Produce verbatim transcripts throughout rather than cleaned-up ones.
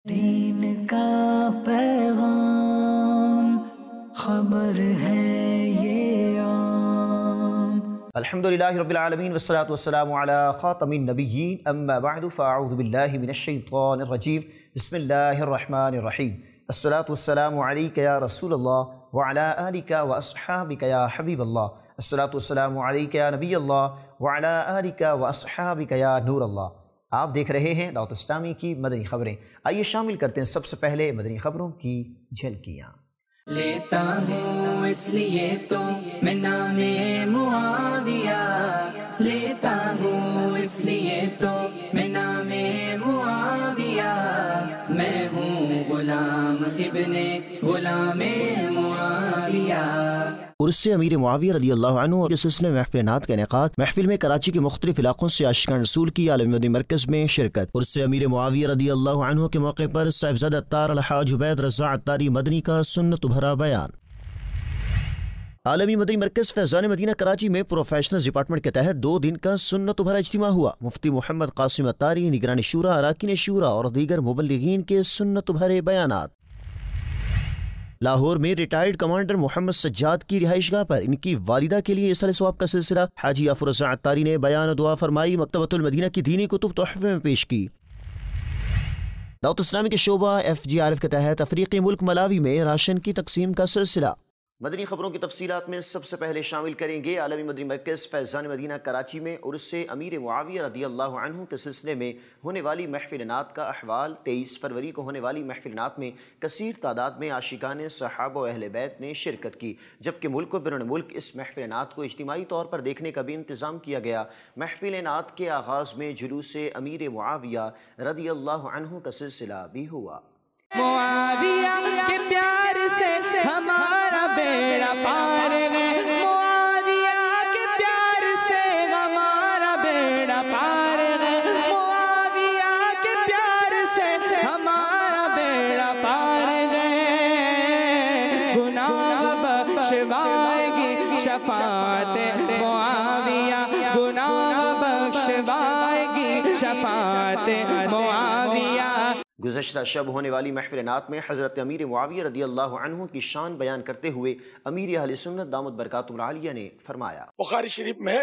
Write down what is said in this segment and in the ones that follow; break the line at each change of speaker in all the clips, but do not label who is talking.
دین کا پیغام خبر ہے یہ عام۔
الحمدللہ رب العالمین والصلاة والسلام علی خاتم النبیین، اما بعد فاعوذ باللہ من الشیطان الرجیم، بسم اللہ الرحمن الرحیم۔ الصلاة والسلام علیک یا رسول اللہ وعلی آلک واصحابک یا حبیب اللہ۔ الصلاة والسلام علیک یا نبی اللہ وعلی آلک واصحابک یا نور اللہ۔ آپ دیکھ رہے ہیں دعوت اسلامی کی مدنی خبریں۔ آئیے شامل کرتے ہیں سب سے پہلے مدنی خبروں کی جھلکیاں۔
لیتا ہوں اس لیے تو میں نام معاویہ، لیتا ہوں اس لیے تو میں نام معاویہ، میں ہوں غلام ابن غلام معاویہ۔
عرس امیر معاویہ رضی اللہ عنہ کے سلسلے میں محفل نعت کا انعقاد۔ محفل میں کراچی کے مختلف علاقوں سے عاشقان رسول کی عالمی مدنی مرکز میں شرکت۔ عرس امیر معاویہ رضی اللہ عنہ کے موقع پر صاحبزادہ عطار الحاج عبید رضا عطاری مدنی کا سنت بھرا بیان۔ عالمی مدنی مرکز فیضان مدینہ کراچی میں پروفیشنل ڈپارٹمنٹ کے تحت دو دن کا سنت بھرا اجتماع ہوا۔ مفتی محمد قاسم عطاری، نگران شورا، اراکین شورا اور دیگر مبلغین کے سنت بھرے بیانات۔ لاہور میں ریٹائرڈ کمانڈر محمد سجاد کی رہائش گاہ پر ان کی والدہ کے لیے اصل ثواب کا سلسلہ۔ حاجی افروزہ عطاری نے بیان و دعا فرمائی، مکتبۃ المدینہ کی دینی کتب تحفے میں پیش کی۔ دعوت اسلامی کے شعبہ ایف جی آر ایف کے تحت افریقی ملک ملاوی میں راشن کی تقسیم کا سلسلہ۔ مدنی خبروں کی تفصیلات میں سب سے پہلے شامل کریں گے عالمی مدنی مرکز فیضان مدینہ کراچی میں عرس امیر معاویہ رضی اللہ عنہ کے سلسلے میں ہونے والی محفل نعت کا احوال۔ تیئیس فروری کو ہونے والی محفل نعت میں کثیر تعداد میں عاشقان صحابہ و اہل بیت نے شرکت کی، جبکہ ملک و بیرون ملک اس محفل نعت کو اجتماعی طور پر دیکھنے کا بھی انتظام کیا گیا۔ محفل نعت کے آغاز میں جلوس امیر معاویہ رضی اللہ عنہ کا سلسلہ بھی ہوا۔
معاویہ کے پیار سے ہمارا بیڑا پار ہے، معاویہ کے پیار سے ہمارا بیڑا پار ہے، معاویہ کے پیار سے ہمارا بیڑا پار ہے۔ گناہ بخشوائے گی شفاعت معاویہ، گناہ بخشوائے گی شفاعت معاویہ۔
گزشتہ شب ہونے والی محفل نعت میں حضرت امیر معاویہ رضی اللہ عنہ کی شان بیان کرتے ہوئے امیر اہل سنت دامت برکاتہ العالیہ نے فرمایا۔
بخاری شریف میں ہے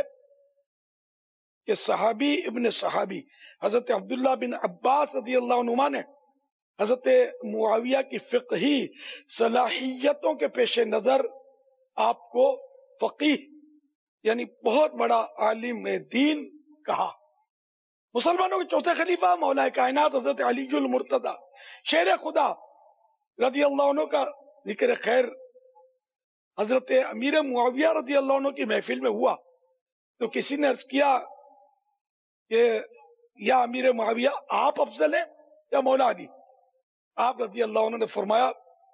کہ صحابی ابن صحابی حضرت عبداللہ بن عباس رضی اللہ عنہما نے حضرت معاویہ کی فقہی صلاحیتوں کے پیش نظر آپ کو فقیہ یعنی بہت بڑا عالم دین کہا۔ مسلمانوں کے چوتھے خلیفہ مولا کائنات حضرت علی المرتضی شیر خدا رضی اللہ عنہ کا ذکر خیر حضرت امیر معاویہ رضی اللہ عنہ کی محفل میں ہوا تو کسی نے عرض کیا کہ یا امیر معاویہ آپ افضل ہیں یا مولا علی؟ آپ رضی اللہ عنہ نے فرمایا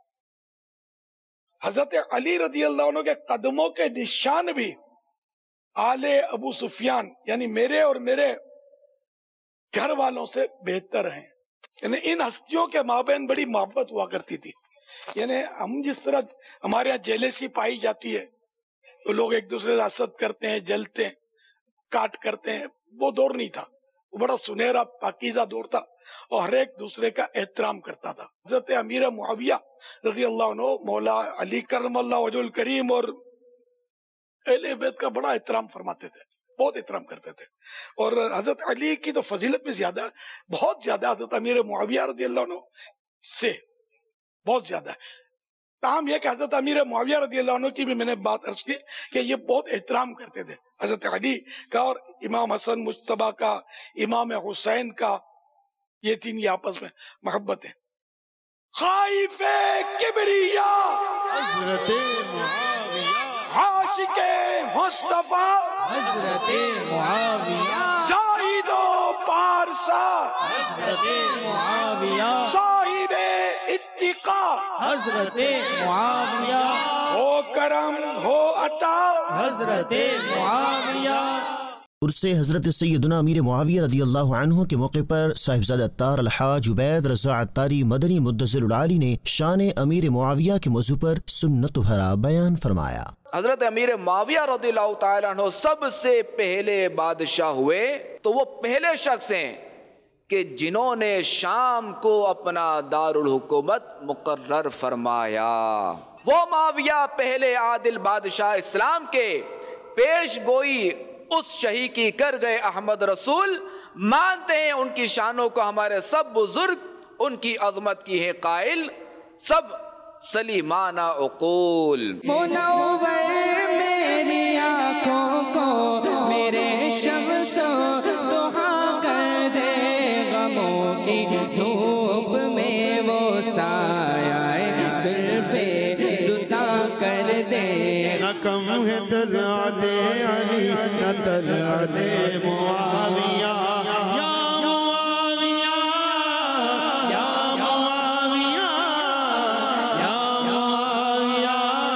حضرت علی رضی اللہ عنہ کے قدموں کے نشان بھی آل ابو سفیان یعنی میرے اور میرے گھر والوں سے بہتر ہیں۔ یعنی ان ہستیوں کے مابین بڑی محبت ہوا کرتی تھی۔ یعنی ہم جس طرح ہمارے یہاں جیلیسی پائی جاتی ہے تو لوگ ایک دوسرے سے حسد کرتے ہیں، جلتے ہیں، کاٹ کرتے ہیں، وہ دور نہیں تھا۔ وہ بڑا سنہرا پاکیزہ دور تھا اور ہر ایک دوسرے کا احترام کرتا تھا۔ حضرت امیر معاویہ رضی اللہ عنہ مولا علی کرم اللہ وجہ الکریم اور اہل بیت کا بڑا احترام فرماتے تھے، بہت احترام کرتے تھے۔ اور حضرت علی کی تو فضیلت میں زیادہ بہت زیادہ حضرت امیر معاویہ رضی اللہ عنہ سے بہت زیادہ ہے۔ تاہم یہ کہ حضرت امیر معاویہ رضی اللہ عنہ کی بھی میں نے بات عرض کی کہ یہ بہت احترام کرتے تھے حضرت علی کا اور امام حسن مجتبیٰ کا، امام حسین کا، یہ تین یہ آپس میں محبت ہے۔ خائف کبریا
حضرت معاویہ،
عاشق مصطفیٰ
حضرت معاویہ،
زاہد و پارسا
حضرت معاویہ،
صاحب اتقا
حضرت معاویہ،
ہو کرم ہو عطا
حضرت معاویہ۔
عرس حضرت سیدنا امیر معاویہ رضی اللہ عنہ کے موقع پر صاحبزادہ عطار الحاج عبید رضا عطاری مدنی مدثر العالی نے شان امیر معاویہ کے موضوع پر سنت بھرا بیان فرمایا۔
حضرت امیر معاویہ رضی اللہ تعالیٰ عنہ سب سے پہلے بادشاہ ہوئے تو وہ پہلے شخص ہیں کہ جنہوں نے شام کو اپنا دارالحکومت مقرر فرمایا۔ وہ معاویہ پہلے عادل بادشاہ اسلام کے پیش گوئی اس شہی کی کر گئے احمد رسول، مانتے ہیں ان کی شانوں کو ہمارے سب بزرگ، ان کی عظمت کی ہے قائل سب سلیمانہ عقول۔
منور میری آنکھوں کو میرے شمس دہا کر دے، غموں کی دھوپ میں وہ سایہ زلف دتا کر دے۔
نہ کم ہے طلعت علی نہ طلعت معاویہ، یا معاویہ یا معاویہ یا معاویہ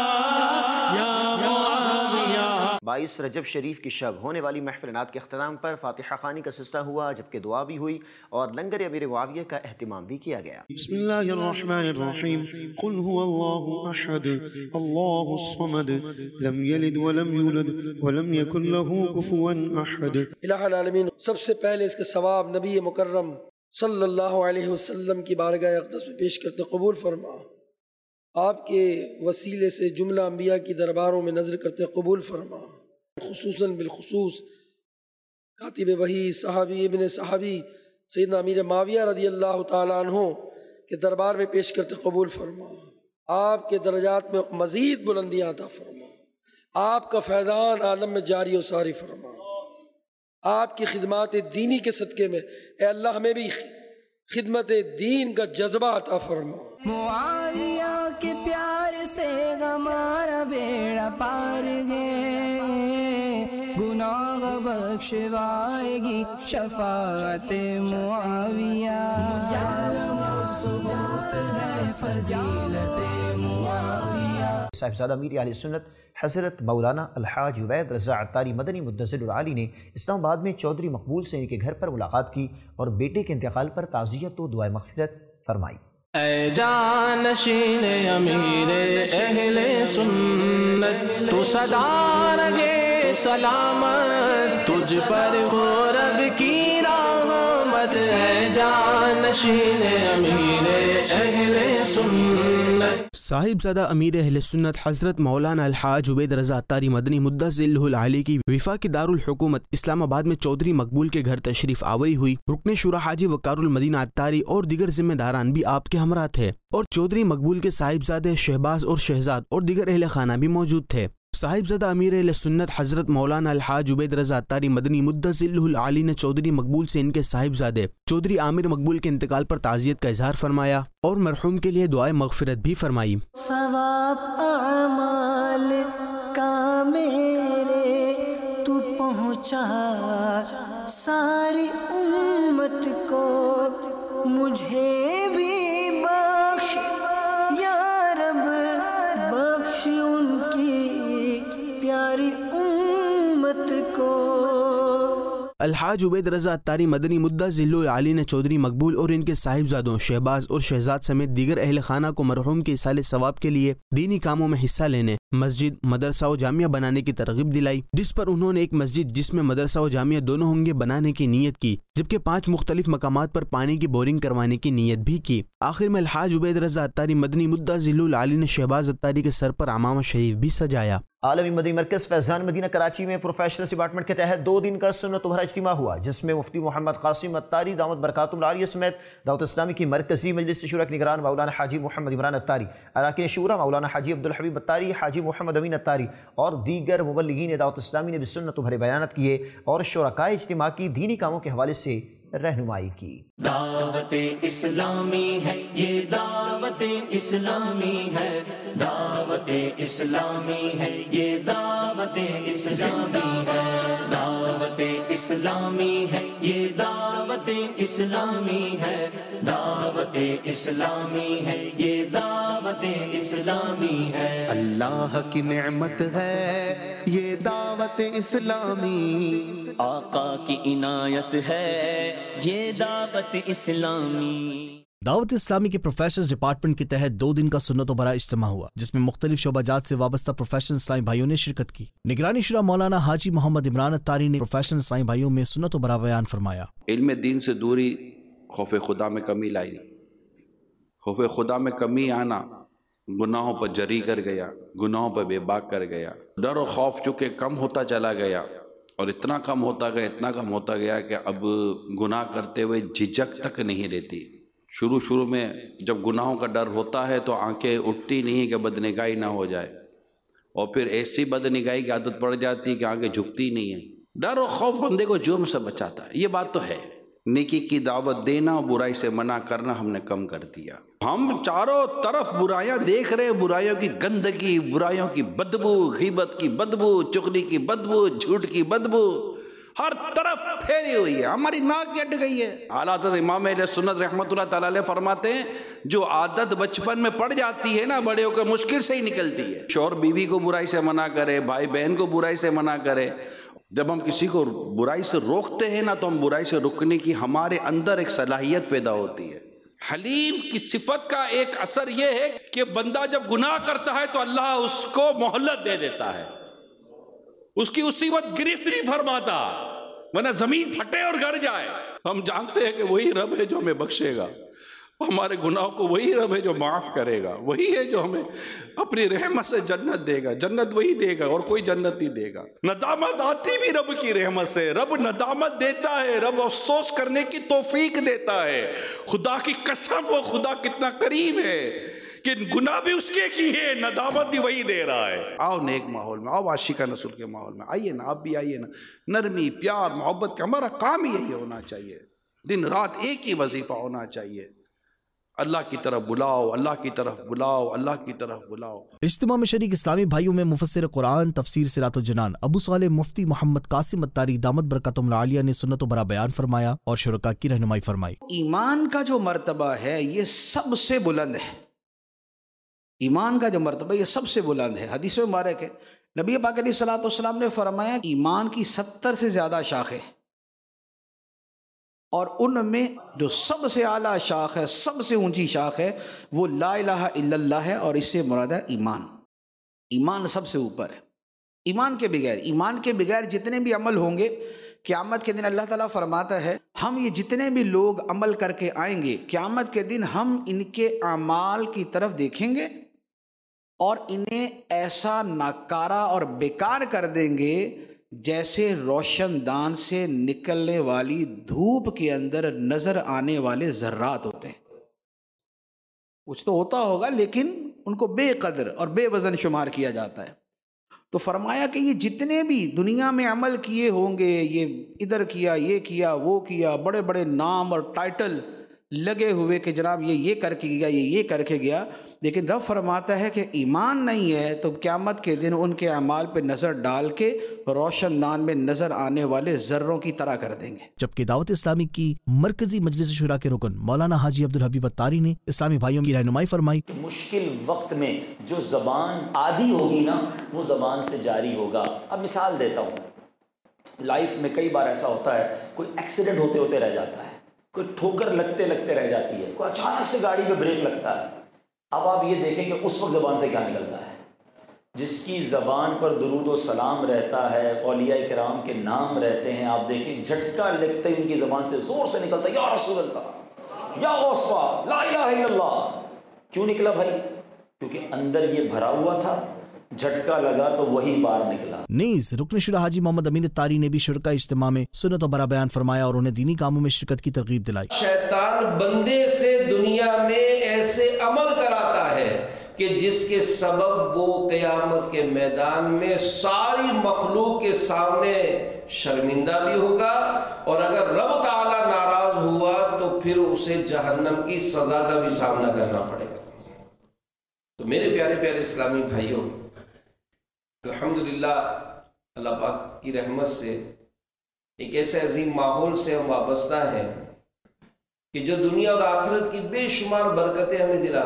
یا معاویہ۔
بائیس رجب شریف کی شب ہونے والی محفل نعت کے اختتام پر فاتحہ خوانی کا سلسلہ ہوا، جبکہ دعا بھی ہوئی اور لنگر امیر معاویہ کا اہتمام بھی کیا گیا۔
بسم اللہ الرحمن الرحیم، قل هو اللہ احد اللہ الصمد لم یلد ولم یولد ولم یکن له کفوا احد۔
الہ العالمین، سب سے پہلے اس کا ثواب نبی مکرم صلی اللہ علیہ وسلم کی بارگاہ اقدس میں پیش کرتے قبول فرما۔ آپ کے وسیلے سے جملہ انبیاء کی درباروں میں نظر کرتے قبول فرما، خصوصاً بالخصوص کاتب وحی صحابی ابن صحابی سیدنا امیر معاویہ رضی اللہ تعالیٰ عنہ کے دربار میں پیش کرتے قبول فرما۔ آپ کے درجات میں مزید بلندیاں عطا فرما، آپ کا فیضان عالم میں جاری و ساری فرما۔ آپ کی خدمات دینی کے صدقے میں اے اللہ ہمیں بھی خدمت دین کا جذبہ عطا فرما۔
معاویہ کے پیار سے ہمارا بیڑا پار ہے، گناہ بخشوائے گی شفاعت معاویہ، ثبوت ہے فضیلت معاویہ۔
صاحبزادہ امیر اہل سنت حضرت مولانا الحاج عبید رضا عطاری مدنی مدثر العالی نے اسلام آباد میں چودھری مقبول سے ان کے گھر پر ملاقات کی اور بیٹے کے انتقال پر تعزیت و دعائے مغفرت فرمائی۔
اے جانشین امیر اہل سنت، تو صدا رہے سلامت، تجھ پر ہو رب کی رحمت۔ اے جانشین امیر اہل سنت۔
صاحبزادہ امیر اہل سنت حضرت مولانا الحاج عبید رضا عطاری مدنی مدثر العالی کی وفاقی دارالحکومت اسلام آباد میں چودھری مقبول کے گھر تشریف آوری ہوئی۔ رکن شورا حاجی وقار المدینہ عطاری اور دیگر ذمہ داران بھی آپ کے ہمراہ تھے اور چودھری مقبول کے صاحبزادے شہباز اور شہزاد اور دیگر اہل خانہ بھی موجود تھے۔ صاحبزادہ امیر اہل سنت حضرت مولانا الحاج عبید رضا عطاری مدنی مدثر العالی نے چودھری مقبول سے ان کے صاحبزادے چودھری عامر مقبول کے انتقال پر تعزیت کا اظہار فرمایا اور مرحوم کے لیے دعائے مغفرت بھی فرمائی۔
ثواب اعمال کا میرے تو پہنچا ساری امت کو، مجھے بھی بخش یا رب، بخش ان کی پیاری امت کو۔
الحاج عبید رضا عطاری مدنی مدثر العالی نے چودھری مقبول اور ان کے صاحبزادوں شہباز اور شہزاد سمیت دیگر اہل خانہ کو مرحوم کے ایصال ثواب کے لیے دینی کاموں میں حصہ لینے، مسجد، مدرسہ و جامعہ بنانے کی ترغیب دلائی، جس پر انہوں نے ایک مسجد جس میں مدرسہ و جامعہ دونوں ہوں گے بنانے کی نیت کی، جبکہ پانچ مختلف مقامات پر پانی کی بورنگ کروانے کی نیت بھی کی۔ آخر میں الحاج عبید رضا عطاری مدنی مدثر العالی نے شہباز عطاری کے سر پر عمامہ شریف بھی سجایا۔
عالمی مدنی مرکز فیضان مدینہ کراچی میں پروفیشنلز ڈپارٹمنٹ کے تحت دو دن کا سنت و بھرا اجتماع ہوا، جس میں مفتی محمد قاسم عطاری دامت برکاتہ العالیہ سمیت دعوت اسلامی کی مرکزی مجلس شورا کے نگران مولانا حاجی محمد عمران عطاری، اراکین شورا مولانا حاجی عبدالحبیب عطاری، حاجی محمد امین عطاری اور دیگر مبلغین دعوت اسلامی نے بھی سنت و بھرے بیانات کیے اور شرکائے اجتماع کی دینی کاموں کے حوالے سے رہنمائی کی۔
دعوت اسلامی ہے یہ، دعوت اسلامی ہے، دعوت اسلامی ہے یہ، دعوت اسلامی ہے، دعوت اسلامی ہے یہ، دعوت اسلامی ہے، دعوت اسلامی ہے یہ، دعوت اسلامی ہے۔ اللہ کی نعمت ہے یہ دعوت اسلامی، آقا کی عنایت ہے یہ دعوت اسلامی۔
دعوت اسلامی کے پروفیشنلز ڈپارٹمنٹ کے تحت دو دن کا سنت و بھرا اجتماع ہوا، جس میں مختلف شعبہ جات سے وابستہ پروفیشنل اسلامی بھائیوں نے شرکت کی۔ نگرانی شورا مولانا حاجی محمد عمران عطاری نے پروفیشنل اسلامی بھائیوں میں سنت و بھرا بیان فرمایا۔
علم دین سے دوری خوف خدا میں کمی لائی. خوف خدا میں کمی آنا گناہوں پر جری کر گیا، گناہوں پر بے باک کر گیا. ڈر و خوف چونکہ کم ہوتا چلا گیا اور اتنا کم ہوتا گیا اتنا کم ہوتا گیا کہ اب گناہ کرتے ہوئے جھجک تک نہیں رہتی. شروع شروع میں جب گناہوں کا ڈر ہوتا ہے تو آنکھیں اٹھتی نہیں کہ بدنگاہی نہ ہو جائے، اور پھر ایسی بدنگاہی کی عادت پڑ جاتی ہے کہ آنکھیں جھکتی نہیں ہیں. ڈر و خوف بندے کو جرم سے بچاتا ہے، یہ بات تو ہے. نیکی کی دعوت دینا اور برائی سے منع کرنا ہم نے کم کر دیا. ہم چاروں طرف برائیاں دیکھ رہے ہیں، برائیوں کی گندگی، برائیوں کی بدبو، غیبت کی بدبو، چغلی کی بدبو، جھوٹ کی بدبو ہر طرف پھیلی ہوئی ہے، ہماری ناک اٹ گئی ہے. اعلیٰ حضرت امام اہل سنت رحمۃ اللہ تعالی علیہ فرماتے ہیں جو عادت بچپن میں پڑ جاتی ہے نا بڑے ہو کر مشکل سے ہی نکلتی ہے. شوہر بیوی کو برائی سے منع کرے، بھائی بہن کو برائی سے منع کرے. جب ہم کسی کو برائی سے روکتے ہیں نا تو ہم برائی سے رکنے کی ہمارے اندر ایک صلاحیت پیدا ہوتی ہے. حلیم کی صفت کا ایک اثر یہ ہے کہ بندہ جب گناہ کرتا ہے تو اللہ اس کو مہلت دے دیتا ہے، اس کی اسی وقت گرفت نہیں فرماتا، ورنہ زمین پھٹے اور گڑ جائے. ہم جانتے ہیں کہ وہی رب ہے جو ہمیں بخشے گا، ہمارے گناہوں کو وہی رب ہے جو معاف کرے گا، وہی ہے جو ہمیں اپنی رحمت سے جنت دے گا. جنت وہی دے گا اور کوئی جنت نہیں دے گا. ندامت آتی بھی رب کی رحمت سے، رب ندامت دیتا ہے، رب افسوس کرنے کی توفیق دیتا ہے. خدا کی قسم وہ خدا کتنا کریم ہے کہ گناہ بھی اس کے کی ہے، ندامت بھی وہی دے رہا ہے. آؤ نیک ماحول میں، آؤ عاشقہ رسول کے ماحول میں آئیے نا، آپ بھی آئیے نا. نرمی، پیار، محبت کا ہمارا کام ہی یہی ہونا چاہیے. دن رات ایک ہی وظیفہ ہونا چاہیے، اللہ کی طرف بلاؤ، اللہ کی طرف بلاؤ، اللہ کی طرف بلاؤ.
اجتماع میں شریک اسلامی بھائیوں میں مفسر قرآن تفسیر سراۃ الجنان ابو صالح مفتی محمد قاسم اتاری دامت برکاتہم العالیہ نے سنت و برا بیان فرمایا اور شرکاء کی رہنمائی فرمائی.
ایمان کا جو مرتبہ ہے یہ سب سے بلند ہے. ایمان کا جو مرتبہ یہ سب سے بلند ہے. حدیث مبارک ہے نبی پاک علیہ الصلوۃ والسلام نے فرمایا ایمان کی ستر سے زیادہ شاخیں، اور ان میں جو سب سے اعلیٰ شاخ ہے، سب سے اونچی شاخ ہے وہ لا الہ الا اللہ ہے، اور اس سے مراد ہے ایمان. ایمان سب سے اوپر ہے. ایمان کے بغیر ایمان کے بغیر جتنے بھی عمل ہوں گے قیامت کے دن اللہ تعالیٰ فرماتا ہے ہم یہ جتنے بھی لوگ عمل کر کے آئیں گے قیامت کے دن ہم ان کے اعمال کی طرف دیکھیں گے اور انہیں ایسا ناکارہ اور بیکار کر دیں گے جیسے روشن دان سے نکلنے والی دھوپ کے اندر نظر آنے والے ذرات ہوتے ہیں. کچھ تو ہوتا ہوگا لیکن ان کو بے قدر اور بے وزن شمار کیا جاتا ہے. تو فرمایا کہ یہ جتنے بھی دنیا میں عمل کیے ہوں گے، یہ ادھر کیا، یہ کیا، وہ کیا، بڑے بڑے نام اور ٹائٹل لگے ہوئے کہ جناب یہ یہ کر کے گیا، یہ یہ کر کے گیا، لیکن رب فرماتا ہے کہ ایمان نہیں ہے تو قیامت کے دن ان کے اعمال پہ نظر ڈال کے روشن دان میں نظر آنے والے ذروں کی طرح کر دیں گے.
جبکہ دعوت اسلامی کی مرکزی مجلس شورا کے رکن مولانا حاجی عبدالحبیب اتاری نے اسلامی بھائیوں کی رہنمائی فرمائی.
مشکل وقت میں جو زبان عادی ہوگی نا وہ زبان سے جاری ہوگا. اب مثال دیتا ہوں، لائف میں کئی بار ایسا ہوتا ہے کوئی ایکسیڈنٹ ہوتے ہوتے رہ جاتا ہے، کوئی ٹھوکر لگتے لگتے رہ جاتی ہے، کوئی اچانک سے گاڑی پہ بریک لگتا ہے. اب آپ یہ دیکھیں کہ اس وقت زبان سے کیا نکلتا ہے. جس کی زبان پر درود و سلام رہتا ہے، اولیاء کرام کے نام رہتے ہیں، آپ دیکھیں جھٹکا لگتے ہی ان کی زبان سے زور سے نکلتا ہے یا رسول اللہ، یا غوث پاک، لا الہ الا اللہ. کیوں نکلا بھائی؟ کیونکہ اندر یہ بھرا ہوا تھا، جھٹکا لگا تو وہی باہر نکلا.
نیز رکن شورا حاجی محمد امین اتاری نے بھی شرکاء اجتماع میں سنت و برا بیان فرمایا اور انہیں دینی کاموں میں شرکت کی ترغیب دلائی.
شیطان بندے سے دنیا میں ایسے عمل کراتا ہے کہ جس کے سبب وہ قیامت کے میدان میں ساری مخلوق کے سامنے شرمندہ بھی ہوگا، اور اگر رب تعالی ناراض ہوا تو پھر اسے جہنم کی سزا کا بھی سامنا کرنا پڑے گا. تو میرے پیارے پیارے اسلامی بھائیوں، الحمدللہ اللہ پاک کی رحمت سے ایک ایسے عظیم ماحول سے ہم وابستہ ہیں کہ جو دنیا اور آخرت کی بے شمار برکتیں ہمیں دلاتا ہے.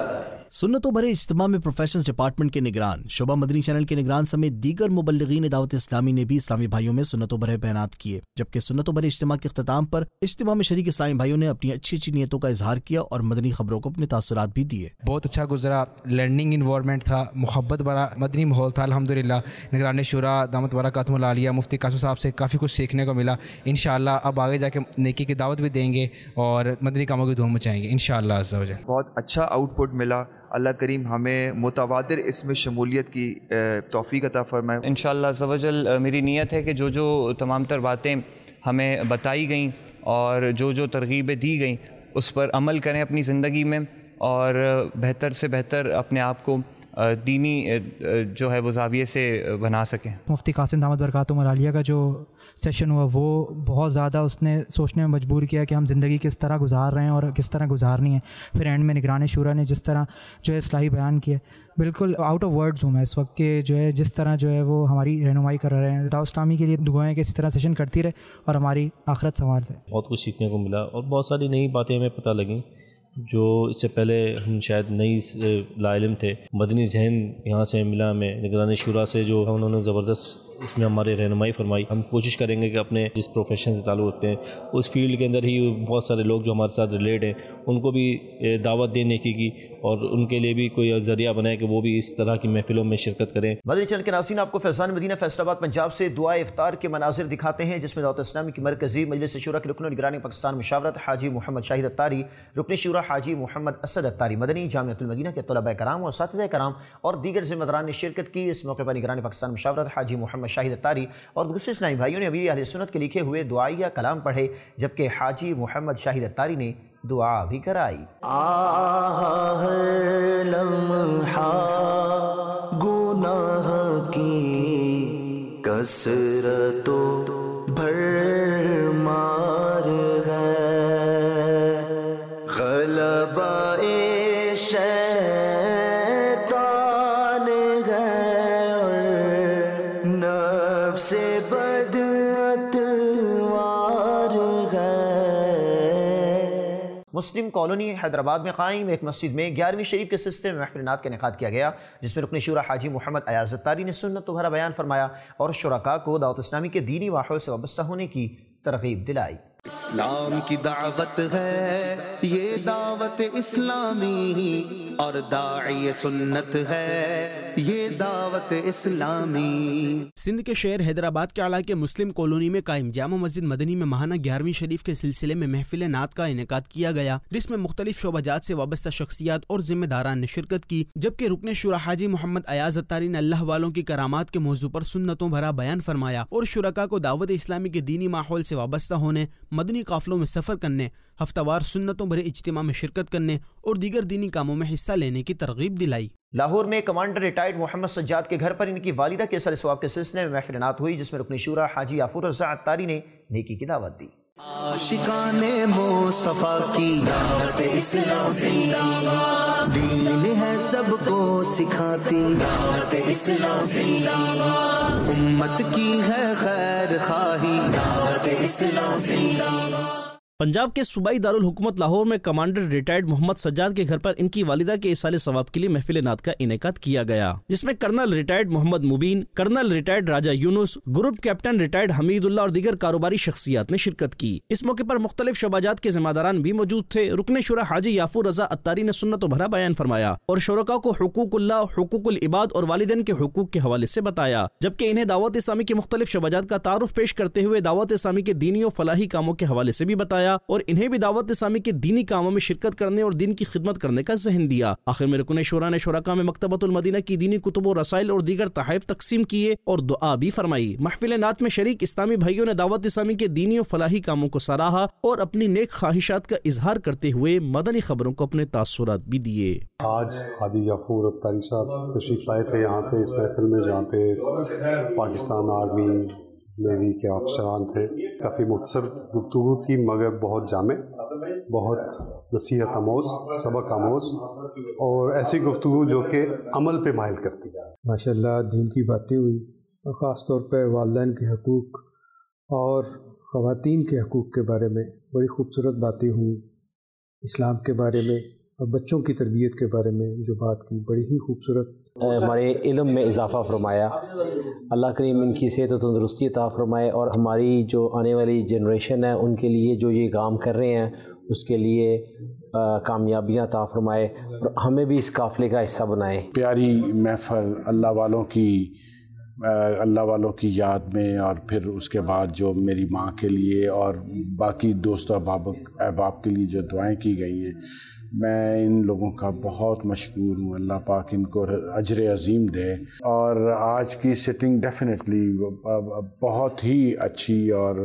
سنتوں بھرے اجتماع میں پروفیشنز ڈپارٹمنٹ کے نگران، شعبہ مدنی چینل کے نگران سمیت دیگر مبلغین دعوت اسلامی نے بھی اسلامی بھائیوں میں سنتوں بھرے بیانات کیے، جبکہ سنتوں بھرے اجتماع کے اختتام پر اجتماع میں شریک اسلامی بھائیوں نے اپنی اچھی اچھی نیتوں کا اظہار کیا اور مدنی خبروں کو اپنے تاثرات بھی دیے۔
بہت اچھا گزرا، لرننگ انوائرمنٹ تھا، محبت بڑا مدنی ماحول تھا الحمدللہ۔ نگران شورا دامت برکاتہم العالیہ مفتی قاسم صاحب سے کافی کچھ سیکھنے کو ملا۔ انشاءاللہ اب آگے جا کے نیکی کی دعوت بھی دیں گے اور مدنی کاموں کی دھوم مچائیں گے انشاءاللہ عز و جل۔
بہت اچھا آؤٹ پٹ ملا، اللہ کریم ہمیں متبادر اس میں شمولیت کی توفیق عطا فرمائے
انشاءاللہ عز و جل۔ میری نیت ہے کہ جو جو تمام تر باتیں ہمیں بتائی گئیں اور جو جو ترغیبیں دی گئیں اس پر عمل کریں اپنی زندگی میں، اور بہتر سے بہتر اپنے آپ کو دینی جو ہے وہ زاویے سے بنا سکیں۔
مفتی قاسم دامت برکاتہم العالیہ کا جو سیشن ہوا وہ بہت زیادہ اس نے سوچنے میں مجبور کیا کہ ہم زندگی کس طرح گزار رہے ہیں اور کس طرح گزارنی ہے۔ پھر اینڈ میں نگران شورا نے جس طرح جو ہے اصلاحی بیان کیا، بالکل آؤٹ آف ورڈز ہوں میں اس وقت کہ جو ہے جس طرح جو ہے وہ ہماری رہنمائی کر رہے ہیں۔ دعوت اسلامی کے لیے دعائیں کہ اسی طرح سیشن کرتی رہے اور ہماری آخرت سنوار دے۔
بہت کچھ سیکھنے کو ملا اور بہت ساری نئی باتیں ہمیں پتہ لگیں جو اس سے پہلے ہم شاید نئی لا علم تھے۔ مدنی ذہن یہاں سے ملا ہمیں، نگران شورا سے جو انہوں نے زبردست اس میں ہمارے رہنمائی فرمائی۔ ہم کوشش کریں گے کہ اپنے جس پروفیشن سے تعلق رکھتے ہیں اس فیلڈ کے اندر ہی بہت سارے لوگ جو ہمارے ساتھ ریلیٹ ہیں ان کو بھی دعوت دینے کی کی اور ان کے لیے بھی کوئی ذریعہ بنائے کہ وہ بھی اس طرح کی محفلوں میں شرکت کریں۔
مدنی چینل کے ناظرین آپ کو فیضان مدینہ فیصل آباد پنجاب سے دعائے افطار کے مناظر دکھاتے ہیں، جس میں دعوت اسلامی کی مرکزی مجلس شورا کے رکن و نگران پاکستان مشاورت حاجی محمد شاہد اتاری، رکن شورا حاجی محمد اسد اتاری مدنی، جامعۃ المدینہ کے طلباء کرام و اساتذہ کرام اور دیگر ذمہ داران نے شرکت کی۔ اس موقع پر نگران پاکستان مشاورت حاجی محمد شاہد اتاری اور دوسرے اسلامی بھائیوں نے امیر اہل سنت کے لکھے ہوئے دعائیہ کلام پڑھے، جبکہ حاجی محمد شاہد اتاری نے دعا بھی کرائی۔
آہ ہر لمحہ گناہ کی کثرت و بھر مار ہے، غلبہ شیطان ہے اور نفس بد اتوار ہے۔
مسلم کالونی حیدرآباد میں قائم ایک مسجد میں گیارہویں شریف کے سلسلے میں محفل نعت کا انعقاد کیا گیا، جس میں رکن شورا حاجی محمد ایاز اتاری نے سنت بھرا بیان فرمایا اور شرکاء کو دعوت اسلامی کے دینی ماحول سے وابستہ ہونے کی ترغیب دلائی۔
اسلام کی دعوت ہے یہ دعوت اسلامی اور داعی سنت ہے یہ دعوت اسلامی۔
سندھ کے شہر حیدرآباد کے علاقے مسلم کالونی میں قائم جامع مسجد مدنی میں ماہانہ گیارہویں شریف کے سلسلے میں محفل نعت کا انعقاد کیا گیا، جس میں مختلف شعبہ جات سے وابستہ شخصیات اور ذمہ داران نے شرکت کی، جبکہ رکن شورا حاجی محمد ایاز اتاری نے اللہ والوں کی کرامات کے موضوع پر سنتوں بھرا بیان فرمایا اور شرکاء کو دعوت اسلامی کے دینی ماحول سے وابستہ ہونے، مدنی قافلوں میں سفر کرنے، ہفتہ وار سنتوں بھرے اجتماع میں شرکت کرنے اور دیگر دینی کاموں میں حصہ لینے کی ترغیب دلائی۔
لاہور میں کمانڈر ریٹائرڈ محمد سجاد کے گھر پر ان کی والدہ کے سر ثواب کے سلسلے میں محفل نعت ہوئی، جس میں رکن شورا حاجی غفور رضا اتاری نے نیکی کی دعوت دی۔
عاشقان مصطفیٰ کی دعوت اسلامی دین ہے سب کو سکھاتی، دعوت اسلامی امت کی ہے خیر خواہی، دعوت اسلامی۔
پنجاب کے صوبائی دارالحکومت لاہور میں کمانڈر ریٹائرڈ محمد سجاد کے گھر پر ان کی والدہ کے ایصال ثواب کے لیے محفل نعت کا انعقاد کیا گیا، جس میں colonel retired Muhammad Mubeen, colonel retired Raja Younis, group captain retired Hameed Ullah اور دیگر کاروباری شخصیات نے شرکت کی۔ اس موقع پر مختلف شعبہ جات کے ذمہ داران بھی موجود تھے۔ رکن شورا حاجی غفور رضا اتاری نے سنت و بھرا بیان فرمایا اور شرکاء کو حقوق اللہ، حقوق العباد اور والدین کے حقوق کے حوالے سے بتایا، جبکہ انہیں دعوت اسلامی کے مختلف شعبہ جات کا تعارف پیش کرتے ہوئے دعوت اسلامی کے دینی و فلاحی کاموں کے حوالے سے بھی بتایا اور انہیں بھی دعوت اسلامی کے دینی کاموں میں شرکت کرنے اور دین کی خدمت کرنے کا ذہن دیا۔ آخر میں رکن شورا نے شرکاء میں مکتبۃ المدینہ کی دینی کتب و رسائل اور دیگر تحائف تقسیم کیے اور دعا بھی فرمائی۔ محفل نعت میں شریک اسلامی بھائیوں نے دعوت اسلامی کے دینی و فلاحی کاموں کو سراہا اور اپنی نیک خواہشات کا اظہار کرتے ہوئے مدنی خبروں کو اپنے تاثرات بھی دیے۔
آج حاجی غفور اتاری صاحب تشریف لائے تھے یہاں پہ اس محفل میں، جہاں پہ پاکستان آرمی نیوی کے افسران تھے۔ کافی مختصر گفتگو تھی مگر بہت جامع، بہت نصیحت آموز، سبق آموز اور ایسی گفتگو جو کہ عمل پہ مائل کرتی ہے۔
ماشاءاللہ دین کی باتیں ہوئی اور خاص طور پہ والدین کے حقوق اور خواتین کے حقوق کے بارے میں بڑی خوبصورت باتیں ہوئیں، اسلام کے بارے میں اور بچوں کی تربیت کے بارے میں جو بات کی، بڑی ہی خوبصورت،
ہمارے علم میں اضافہ فرمایا۔ اللہ کریم ان کی صحت و تندرستی عطا فرمائے، اور ہماری جو آنے والی جنریشن ہے ان کے لیے جو یہ کام کر رہے ہیں اس کے لیے کامیابیاں عطا فرمائے، اور ہمیں بھی اس قافلے کا حصہ بنائے۔
پیاری محفل اللہ والوں کی اللہ والوں کی یاد میں، اور پھر اس کے بعد جو میری ماں کے لیے اور باقی دوست احباب احباب کے لیے جو دعائیں کی گئی ہیں، میں ان لوگوں کا بہت مشکور ہوں۔ اللہ پاک ان کو اجر عظیم دے۔ اور آج کی سٹنگ ڈیفینیٹلی بہت ہی اچھی اور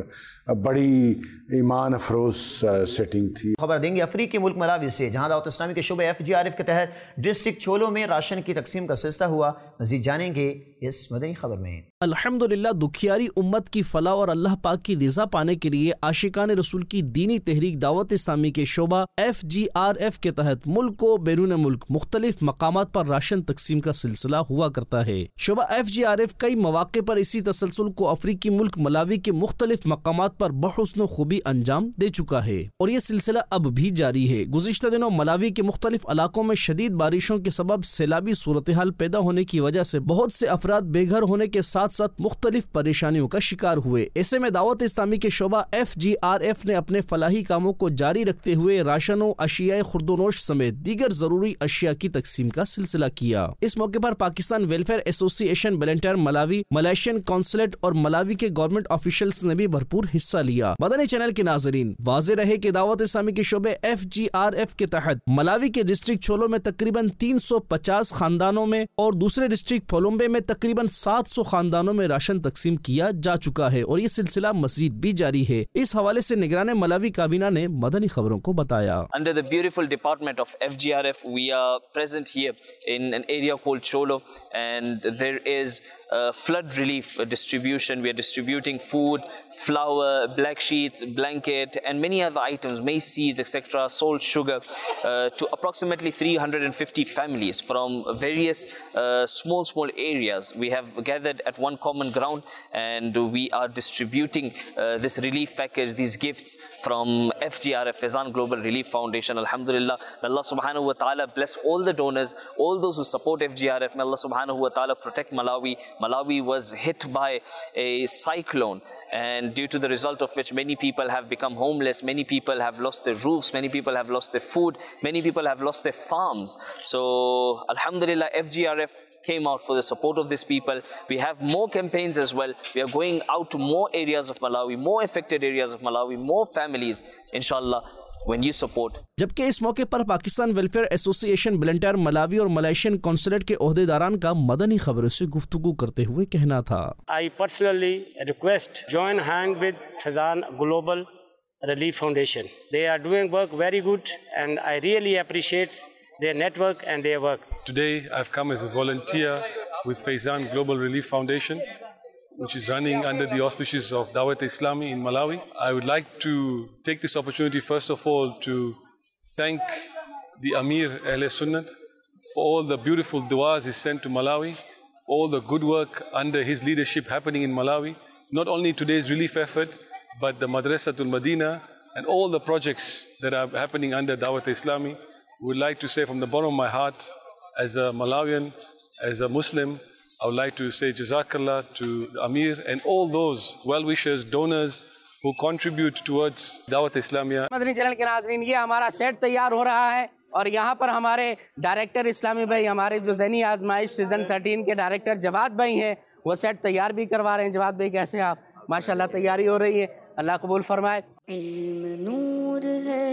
بڑی ایمان افروز سٹنگ تھی۔
خبر دیں گے افریقی ملک ملاوی سے، جہاں دعوت اسلامی کے شعبہ ایف جی آر ایف کے تحت ڈسٹرکٹ چھولو میں راشن کی تقسیم کا سلسلہ ہوا۔ مزید جانیں گے اس مدنی خبر میں۔
الحمدللہ دکھیاری امت کی فلاح اور اللہ پاک کی رضا پانے کے لیے عاشقان رسول کی دینی تحریک دعوت اسلامی کے شعبہ ایف جی آر ایف کے تحت ملک و بیرون ملک مختلف مقامات پر راشن تقسیم کا سلسلہ ہوا کرتا ہے۔ شعبہ ایف جی آر ایف کئی مواقع پر اسی تسلسل کو افریقی ملک ملاوی کے مختلف مقامات پر بحسن و خوبی انجام دے چکا ہے، اور یہ سلسلہ اب بھی جاری ہے۔ گزشتہ دنوں ملاوی کے مختلف علاقوں میں شدید بارشوں کے سبب سیلابی صورتحال پیدا ہونے کی وجہ سے بہت سے افراد بے گھر ہونے کے ساتھ ساتھ مختلف پریشانیوں کا شکار ہوئے۔ ایسے میں دعوت اسلامی کے شعبہ ایف جی آر ایف نے اپنے فلاحی کاموں کو جاری رکھتے ہوئے راشن و اشیاء خوردونوش سمیت دیگر ضروری اشیاء کی تقسیم کا سلسلہ کیا۔ اس موقع پر پاکستان ویلفیئر ایسوسی ایشن بلنٹر ملاوی، ملائیشین کونسلیٹ اور ملاوی کے گورنمنٹ آفیشلز نے بھی بھرپور حصہ لیا۔ مدنی چینل کے ناظرین، واضح رہے کہ دعوت اسلامی کے شعبے ایف جی آر ایف کے تحت ملاوی کے ڈسٹرکٹ چھولو میں تقریباً تین سو پچاس خاندانوں میں اور دوسرے ڈسٹرکٹ پھولمبے میں تقریباً سات سو خاندانوں میں راشن تقسیم کیا جا چکا ہے، اور یہ سلسلہ مزید بھی جاری ہے۔ اس حوالے سے نگران ملاوی کابینہ نے مدنی خبروں کو بتایا۔
Under the beautiful department of F G R F, we are present here in an area called Cholo, and there is uh, flood relief distribution. We are distributing food, flour, black sheets, blanket, and many other items, maize seeds, et cetera, salt, sugar, uh, to approximately three hundred fifty families from various uh, small, small areas. We have gathered at one common ground, and we are distributing uh, this relief package, these gifts from F G R F, Faizan Global Relief Foundation. Alhamdulillah, may Allah subhanahu wa ta'ala bless all the donors, all those who support F G R F. May Allah subhanahu wa ta'ala protect Malawi. Malawi was hit by a cyclone, and due to the result of which many people have become homeless, many people have lost their roofs, many people have lost their food, many people have lost their farms. So alhamdulillah, F G R F came out for the support of these people. We have more campaigns as well. We are going out to more areas of Malawi, more affected areas of Malawi, more families, inshallah, when you support.
جبکہ اس موقع پر Pakistan welfare ایسوسی ایشن بلنٹر ملاوی اور Malaysian consulate کے عہدیداران کا مدنی خبروں سے گفتگو کرتے ہوئے کہنا تھا۔
I personally request join hand with Faizan Global Relief Foundation. They are doing work very good, and I really appreciate their network and their work.
Today I've come as a volunteer with Faizan Global Relief Foundation, which is running under the auspices of Dawat Islami in Malawi. I would like to take this opportunity first of all to thank the Amir Ahle Sunnat for all the beautiful du'as he sent to Malawi, for all the good work under his leadership happening in Malawi. Not only today's relief effort, but the Madrasatul Madina and all the projects that are happening under Dawat Islami. We would like to say from the bottom of my heart, as a Malawian, as a Muslim, I would like to say Jazakallah to the Amir and all those well-wishers, donors who contribute towards Dawat Islamiyah.
Madani channel کے ناظرین، یہ ہمارا set تیار ہو رہا ہے، اور یہاں پر ہمارے ڈائریکٹر اسلامی بھائی، ہمارے جو ذہنی آزمائش سیزن تھرٹین کے ڈائریکٹر جواد بھائی ہیں، وہ سیٹ تیار بھی کروا رہے ہیں۔ جواد بھائی کیسے ہیں آپ؟ ماشاءاللہ تیاری ہو رہی ہے، اللہ قبول فرمائے۔
علم نور ہے،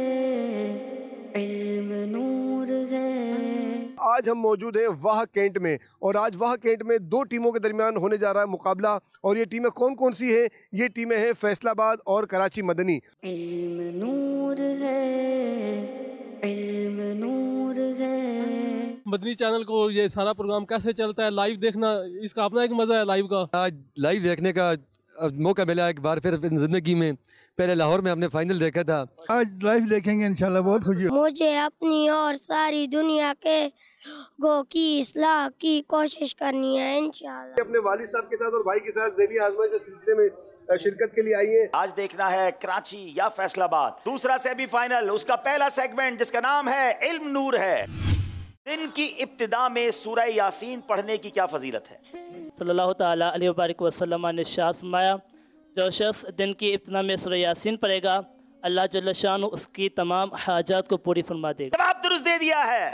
علم نور ہے۔
آج ہم موجود ہیں واہ کینٹ میں، اور آج واہ کینٹ میں دو ٹیموں کے درمیان ہونے جا رہا ہے مقابلہ، اور یہ ٹیمیں کون کون سی ہیں؟ یہ ٹیمیں ہیں فیصل آباد اور کراچی مدنی۔
علم نور ہے، علم نور ہے۔
مدنی چینل کو یہ سارا پروگرام کیسے چلتا ہے، لائیو دیکھنا، اس کا اپنا ایک مزہ ہے لائیو کا۔
آج لائیو دیکھنے کا موقع ملا ایک بار پھر زندگی میں، پہلے لاہور میں ہم نے فائنل دیکھا تھا،
آج لائیو دیکھیں گے انشاءاللہ، بہت خوشی ہے۔
مجھے اپنی اور ساری دنیا کے لوگوں کی اصلاح کی کوشش کرنی ہے انشاءاللہ۔
اپنے والد صاحب کے ساتھ اور بھائی کے ساتھ ذہنی آزمائش کے سلسلے میں شرکت کے لیے آئی ہیں.
آج دیکھنا ہے کراچی یا فیصل آباد. دوسرا سیمی فائنل, اس کا پہلا سیگمنٹ جس کا نام ہے علم نور ہے. دن کی ابتدا میں سورہ یاسین پڑھنے کی کیا فضیلت ہے؟
صلی اللہ تعالیٰ علیہ وبارک وسلم نے ارشاد فرمایا جو شخص دن کی ابتدا میں سورہ یاسین پڑھے گا اللہ جل شانہ اس کی تمام حاجات کو پوری فرما دے گا.
جواب درست دے دیا ہے.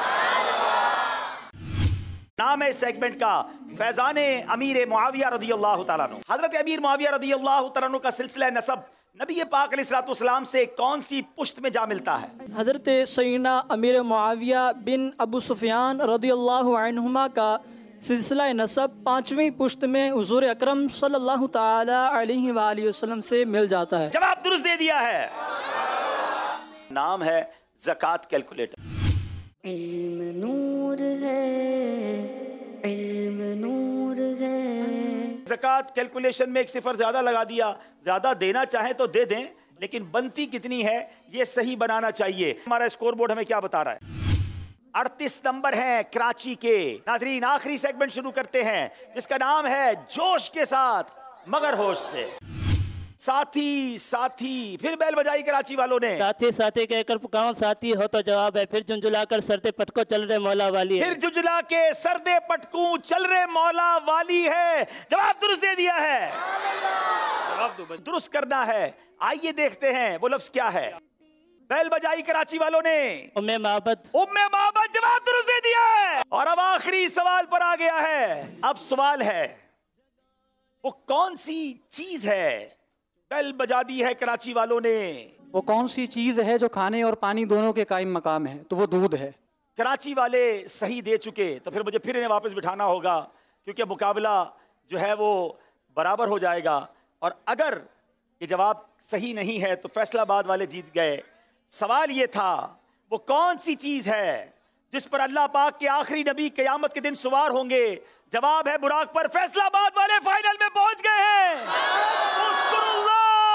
نام ہے سیگمنٹ کا فیضان امیر معاویہ رضی اللہ تعالیٰ عنہ. حضرت امیر معاویہ رضی اللہ تعالیٰ عنہ کا سلسلہ نسب نبی پاک علیہ الصلوۃ والسلام سے کون سی پشت میں جا ملتا ہے؟
حضرت سیدنا امیر معاویہ بن ابو سفیان رضی اللہ عنہما کا سلسلہ نسب پانچویں پشت میں حضور اکرم صلی اللہ تعالی علیہ وآلہ وسلم سے مل جاتا ہے.
جواب درست دے دیا ہے. نام ہے زکوٰۃ کیلکولیٹر.
علم نور ہے علم نور ہے.
زکوٰۃ کیلکولیشن میں ایک صفر زیادہ لگا دیا. زیادہ دینا چاہیں تو دے دیں لیکن بنتی کتنی ہے یہ صحیح بنانا چاہیے. ہمارا اسکور بورڈ ہمیں کیا بتا رہا ہے؟ اڑتیس نمبر ہیں کراچی کے. ناظرین آخری سیگمنٹ شروع کرتے ہیں جس کا نام ہے جوش کے ساتھ مگر ہوش سے. ساتھی ساتھی پھر بیل بجائی کراچی والوں نے.
ساتھی ساتھی کہہ کر پکاؤ ساتھی ہو تو جواب ہے. پھر جھنجھلا کر سردے پٹکو چل رہے مولا والی ہے.
پھر جھنجھلا کے سردے پٹکوں چل رہے مولا والی ہے. جواب درست دے دیا ہے. درست کرنا ہے. آئیے دیکھتے ہیں وہ لفظ کیا ہے. بیل بجائی کراچی والوں نے.
ام معبد.
ام معبد. جواب درست دے دیا ہے. اور اب آخری سوال پر آ گیا ہے. اب سوال ہے وہ کون سی چیز ہے. بیل بجا دی ہے کراچی والوں نے.
وہ کون سی چیز ہے جو کھانے اور پانی دونوں کے قائم مقام ہے؟ تو وہ دودھ ہے.
کراچی والے صحیح دے چکے تو پھر مجھے پھر انہیں واپس بٹھانا ہوگا کیونکہ مقابلہ جو ہے وہ برابر ہو جائے گا. اور اگر یہ جواب صحیح نہیں ہے تو فیصل آباد والے جیت گئے. سوال یہ تھا وہ کون سی چیز ہے جس پر اللہ پاک کے آخری نبی قیامت کے دن سوار ہوں گے. جواب ہے براق پر. فیصل آباد والے فائنل میں پہنچ گئے ہیں.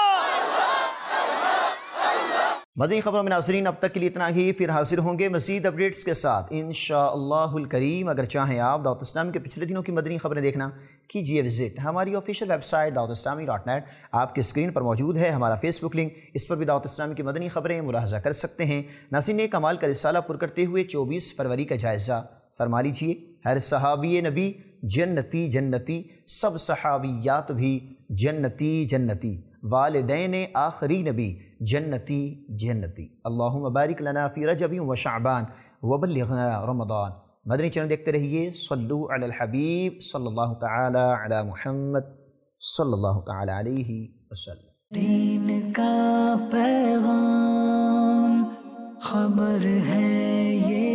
مدنی خبروں میں ناظرین اب تک کے لیے اتنا ہی. پھر حاضر ہوں گے مزید اپڈیٹس کے ساتھ انشاءاللہ الکریم. اگر چاہیں آپ دعوت اسلامی کے پچھلے دنوں کی مدنی خبریں دیکھنا کیجیے وزٹ. ہماری آفیشیل ویب سائٹ دعوت اسلامی ڈاٹ نیٹ آپ کی اسکرین پر موجود ہے. ہمارا فیس بک لنک, اس پر بھی دعوت اسلامی کی مدنی خبریں ملاحظہ کر سکتے ہیں. ناظرین نے کمال کا رسالہ پر کرتے ہوئے چوبیس فروری کا جائزہ فرما لیجیے. ہر صحابی نبی جنتی جنتی, سب صحابیات بھی جنتی جنتی, والدین آخری نبی جنتی جنتی. اللہم بارک لنا فی رجب و شعبان وبلغنا رمضان. مدنی چینل دیکھتے رہیے. صلو علی الحبیب صلی اللہ تعالی علی محمد صلی اللہ تعالی علیہ وسلم.
دین کا پیغام خبر ہے یہ